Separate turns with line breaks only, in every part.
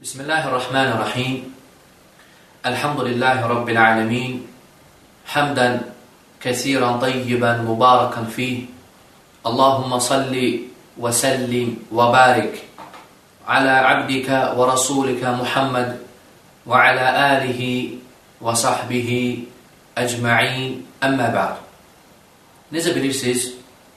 Bismillahirrahmanirrahim. Elhamdülillahi Rabbil alemin. Hamdan kesiran tayyiban mubarakan fih. Allahumma salli ve sellim ve barik ala abdika ve rasulika Muhammed ve ala alihi ve sahbihi ecma'in. Amma ba'd. Necə bilirsiniz,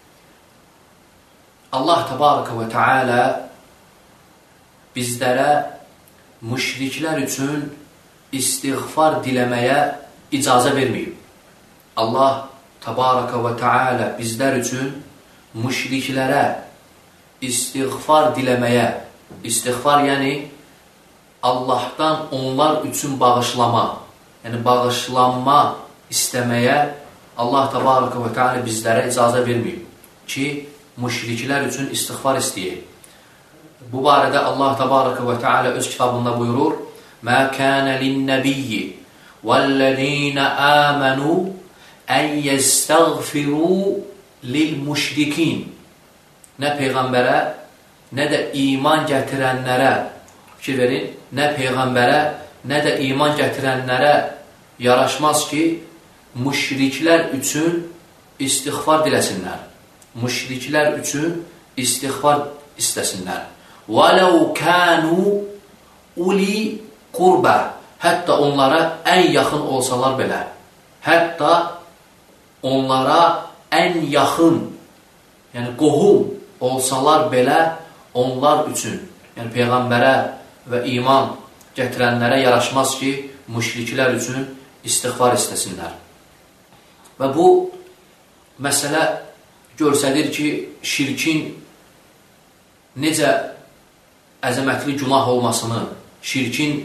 Allah Tebaraka ve Teala bizlərə müşriklər üçün istiğfar diləməyə icazə verməyib. Allah Təbaraka və Teala bizlər üçün müşriklərə istiğfar diləməyə, istiğfar yəni Allahdan onlar üçün bağışlama, yəni bağışlanma istəməyə Allah Təbaraka və Teala bizlərə icazə verməyib ki, müşriklər üçün istiğfar istəyək. Bu barədə Allah Təbaraka və Teala öz kitabında buyurur: "Mə kânə lin-nəbiyyi vəl-ləzīnə āmenū ən yəstəğfirū lil-müşrikin." Nə peyğəmbərə, nə də iman gətirənlərə, fikir verin, nə peyğəmbərə, nə də iman gətirənlərə yaraşmaz ki, müşriklər üçün istiğfar diləsinlər. Müşriklər üçün istiğfar istəsinlər. وَلَوْ كَانُوا uli qurba, hətta onlara ən yaxın olsalar belə, hətta onlara ən yaxın, yəni qohum olsalar belə onlar üçün, yəni peyğəmbərə və iman gətirənlərə yaraşmaz ki, müşriklər üçün istiğfar istəsinlər. Və bu məsələ göstərir ki, şirkin necə əzəmətli günah olmasını, şirkin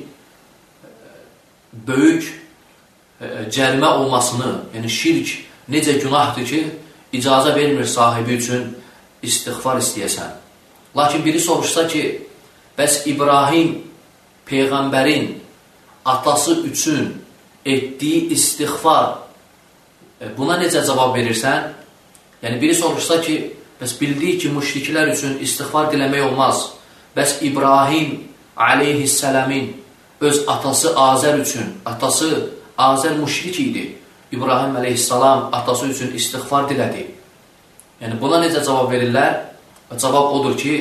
böyük cərimə olmasını, yəni şirk necə günahdır ki, icazə vermir sahibi üçün istiğfar istəyəsən. Lakin biri soruşsa ki, bəs İbrahim peyğəmbərin atası üçün etdiyi istiğfar, buna necə cavab verirsən? Yəni biri soruşsa ki, bəs bildik ki, müşriklər üçün istiğfar diləmək olmaz. Bəs İbrahim aleyhissələmin öz atası Azər üçün, atası Azər müşrik idi. İbrahim aleyhissalam atası üçün istiğfar dilədi. Yəni buna necə cavab verirlər? Cavab odur ki,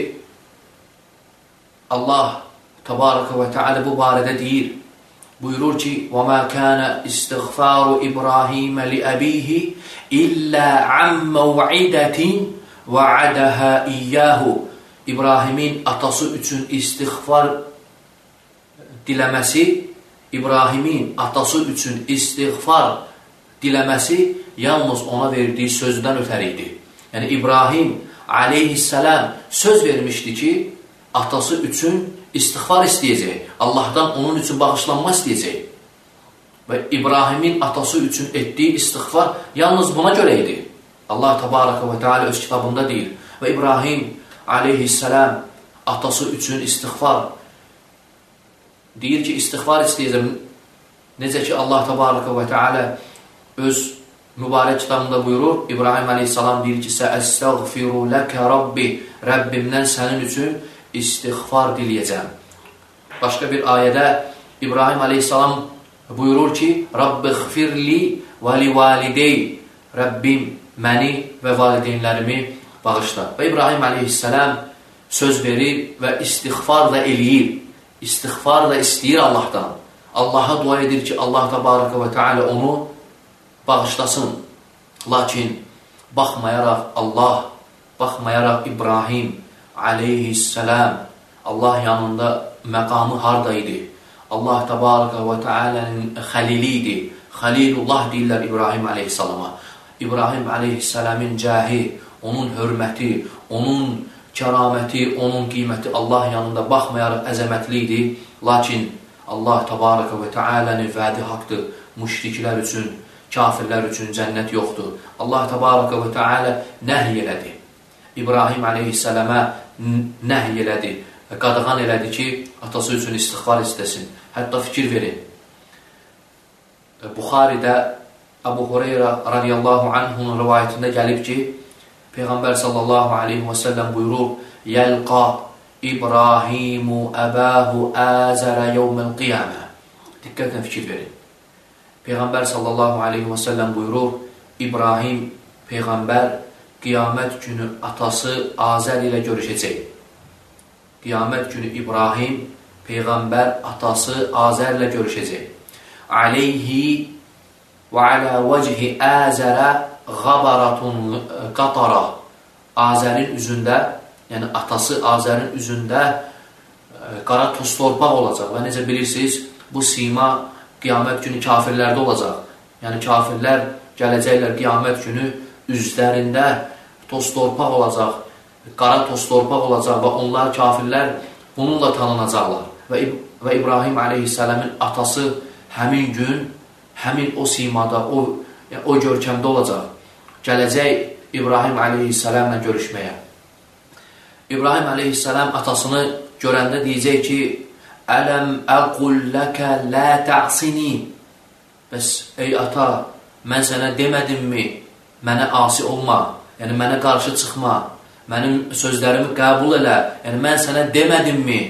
Allah Təbaraka və Teala bu barədə deyir, buyurur ki, وَمَا كَانَ إِسْتِغْفَارُ إِبْرَاهِيمَ لِأَبِيهِ إِلَّا عَنْ مَوْعِدَةٍ وَعَدَهَا إِيَّاهُ. İbrahimin atası üçün istiğfar diləməsi, İbrahimin atası üçün istiğfar diləməsi yalnız ona verdiyi sözdən ötəri idi. Yəni İbrahim aleyhissalam söz vermişdi ki, atası üçün istiğfar istəyəcək, Allahdan onun üçün bağışlanma istəyəcək. Və İbrahimin atası üçün etdiyi istiğfar yalnız buna görə idi. Allah Təbaraka və Teala öz kitabında deyir. Və İbrahim aleyhissalam atası üçün istiğfar deyir ki, istiğfar istəyəcəm. Necə ki, Allah Təbaraka və Teala öz mübarək kitabında buyurur, İbrahim aleyhissalam deyir ki, Səəstəğfiru ləkə Rabbi, Rəbbimdən sənin üçün istiğfar diləyəcəm. Başqa bir ayədə İbrahim aleyhissalam buyurur ki, Rabbi xfirli və li validey, Rəbbim məni və valideynlərimi bağışla. Və İbrahim aleyhissalam söz verir və istiğfar da eləyir. İstiğfar da istəyir Allahdan. Allaha dua edir ki, Allah Təbaraka və Teala onu bağışlasın. Lakin baxmayaraq İbrahim aleyhissalam Allah yanında məqamı harda idi? Allah Təbaraka və Teala'nın xəlili idi. Xəlilullah deyirlər İbrahim aleyhissalama. İbrahim aleyhissalamın cəhi, onun hörməti, onun kəraməti, onun qiyməti Allah yanında baxmayaraq əzəmətli idi. Lakin Allah Təbaraka və Teala'nın vədi haqdır. Müşriklər üçün, kafirlər üçün cənnət yoxdur. Allah Təbaraka və Teala nəhy elədi. İbrahim aleyhissalama nəhy elədi. Qadağan elədi ki, atası üçün istiğfar istəsin. Hətta fikir verin. Buxaridə Əbu Hureyra radiyallahu anhunun rivayətində gəlib ki, Peyğəmbər sallallahu aleyhi və səlləm buyurur, Yəlqa İbrahimu əbəhu əzərə yevməl qiyamə. Diqqətlə fikir verin. Peyğəmbər sallallahu aleyhi və səlləm buyurur, İbrahim Peyğəmbər qiyamət günü atası Azər ilə görüşəcək. Qiyamət günü İbrahim Peyğəmbər atası Azər ilə görüşəcək. Aleyhi və alə vəcihi Əzərə qabaratun qatara. Azərin üzündə, yəni atası Azərin üzündə qara toz torpaq olacaq. Və necə bilirsiniz, bu sima qiyamət günü kafirlərdə olacaq. Yəni kafirlər gələcəklər qiyamət günü üzlərində toz torpaq olacaq, qara toz torpaq olacaq və onlar kafirlər bununla tanınacaqlar. Və İbrahim aleyhisselamın atası həmin gün, həmin o simada, o görkəmdə olacaq. Gələcək İbrahim aleyhisselamla görüşməyə. İbrahim aleyhisselam atasını görəndə deyəcək ki, Ələm əqul ləkə lə tə'sini. Bəs, ey ata, mən sənə demədimmi, mənə asi olma, yəni mənə qarşı çıxma, mənim sözlərimi qəbul elə, yəni mən sənə demədimmi?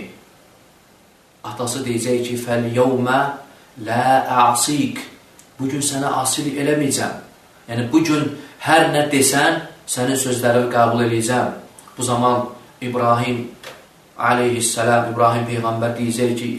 Atası deyəcək ki, fəl-yevmə lə əsik. Bugün sənə asilik eləməyəcəm. Yəni, bugün hər nə desən, sənin sözlərimi qəbul eləyəcəm. Bu zaman İbrahim aleyhisselam, İbrahim Peyğəmbər deyəcək ki,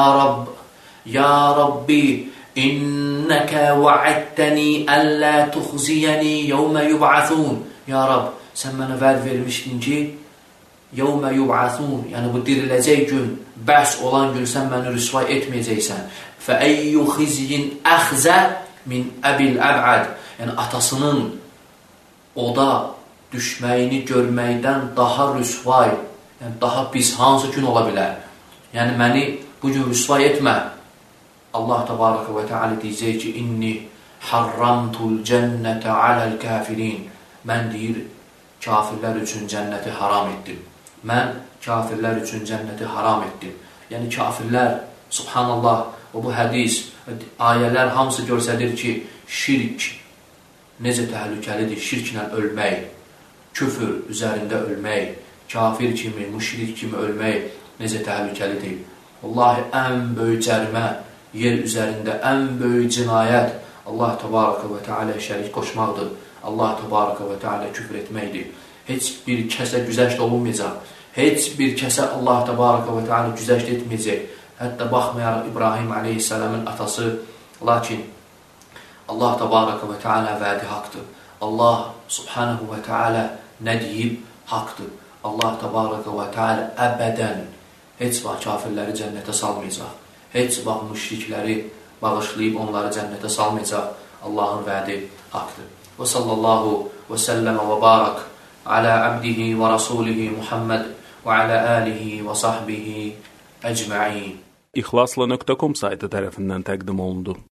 Ya Rabbi, İnnəkə vəəddəni əllə tuxziyəni yevmə yub'athun. Ya Rab, sən mənə vəd vermişdin ki, yevmə yub'athun, yəni bu diriləcək gün, bəhs olan gün sən məni rüsvay etməyəcəksən. Fəəyyü xizyin əxzə min əbil əb'ad. Yəni atasının oda düşməyini görməkdən daha rüsvay, yəni daha pis hansı gün ola bilər? Yəni məni bugün rüsvay etmə. Allah təbarəkə və teala deyəcək ki, inni harramtul cənnətə aləl kafirin. Mən deyir, kafirlər üçün cənnəti haram etdim. Mən kafirlər üçün cənnəti haram etdim. Yəni kafirlər, subhanallah, bu hədis, ayələr hamısı göstərir ki, şirk necə təhlükəlidir, şirklə ölmək, küfür üzərində ölmək, kafir kimi, müşrik kimi ölmək necə təhlükəlidir. Vallahi, ən böyük cərimə, yer üzərində ən böyük cinayət Allah təbarəkə və teala şərik qoşmaqdır. Allah təbarəkə və teala küfr etməkdir. Heç bir kəsə güzəşt olunmayacaq. Heç bir kəsə Allah təbarəkə və teala güzəşt etməyəcək. Hətta baxmayaraq İbrahim aleyhisselamın atası, lakin Allah təbarəkə və teala vədi haqdır. Allah subhanahu və teala nə deyib haqdır. Allah təbarəkə və teala əbədən heç vaxt kafirləri cənnətə salmayacaq. Heç vaxt müşrikləri bağışlayıb onları cənnətə salmayacaq. Allahın vədi haqdır. Və sallallahu və səlləmə və barak alə abdihi və rasulihi Muhammed və alə alihi və sahbihi əcməin.
İxlasla.com saytı tərəfindən təqdim olundu.